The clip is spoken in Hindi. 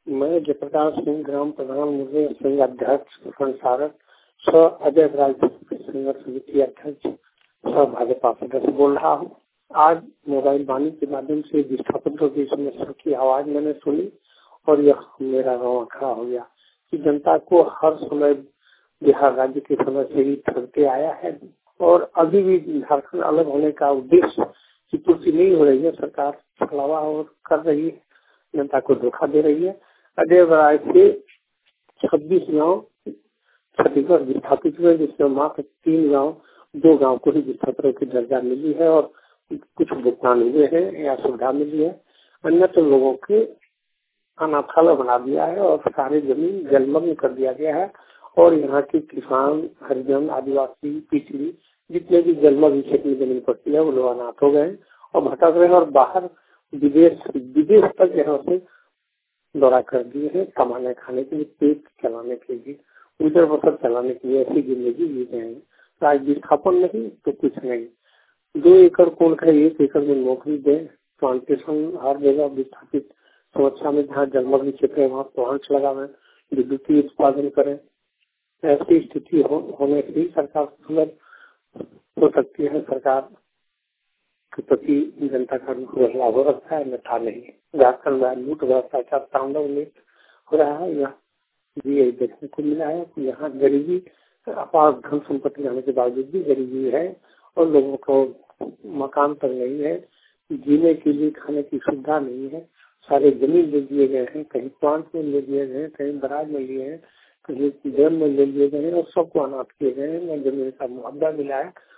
मैं जयप्रकाश सिंह, ग्राम प्रधान मुझे संघ अध्यक्ष संचालक स अजय राज संघर्ष समिति अध्यक्ष स भाजपा सदस्य बोल रहा हूँ। आज मोबाइल वाणी के माध्यम से विस्थापितों की समस्या की आवाज मैंने सुनी और यह मेरा रोना खड़ा हो गया कि जनता को हर समय बिहार राज्य के समय से ही ठगते आया है और अभी भी झारखंड अलग होने का उद्देश्य की पूर्ति नहीं हो रही है। सरकार छलावा और कर रही है, जनता को धोखा दे रही है। अजय राय से 26 गाँव छत्तीसगढ़ विस्थापित हुए, जिसमें मात्र 3 गाँव 2 गाँव को ही विस्थापितों की दर्जा मिली है और कुछ भुगतान हुए हैं या सुविधा मिली है। अन्य तो लोगों के अनाथालय बना दिया है और सारी जमीन जलमग्न कर दिया गया है और यहाँ के किसान, हरिजन, आदिवासी, पिछड़ी जितने भी जलमग्न क्षेत्र में जमीन पड़ती है वो लोग अनाथ हो गए और भटक रहे हैं और बाहर विदेश तक यहाँ से दौरा कर दिए हैं कमाने खाने के लिए, पेट चलाने के लिए, गुजर बसर चलाने के लिए ऐसी जिंदगी जी रहे हैं। आज विस्थापन नहीं तो कुछ नहीं। 2 एकड़ कौन का 1 एकड़ में नौकरी दे, प्लांटेशन हर जगह विस्थापित समस्या में जहाँ जलमग्न क्षेत्र है वहाँ प्लांट लगावे, विद्युतीय उत्पादन करें। ऐसी स्थिति होने से ही सरकार सुलभ हो सकती है। सरकार के प्रति जनता का बदलाव हो रखा है, अन्यथा नहीं। झारखंड में लूट भ्रष्टाचार तांडव नृत्य हो रहा है। यहाँ ये देखने को मिला है कि यहाँ गरीबी, अपार धन संपत्ति रहने के बावजूद भी गरीबी है और लोगों को मकान तक नहीं है, जीने के लिए खाने की सुविधा नहीं है। सारे जमीन ले दिए गए हैं, कहीं प्लांट में ले दिए गए हैं, कहीं बराज में लिए हैं, कहीं डैम में ले लिए गए हैं और सबको अनाथ किए गए हैं। न जमीन का मुआवजा मिला है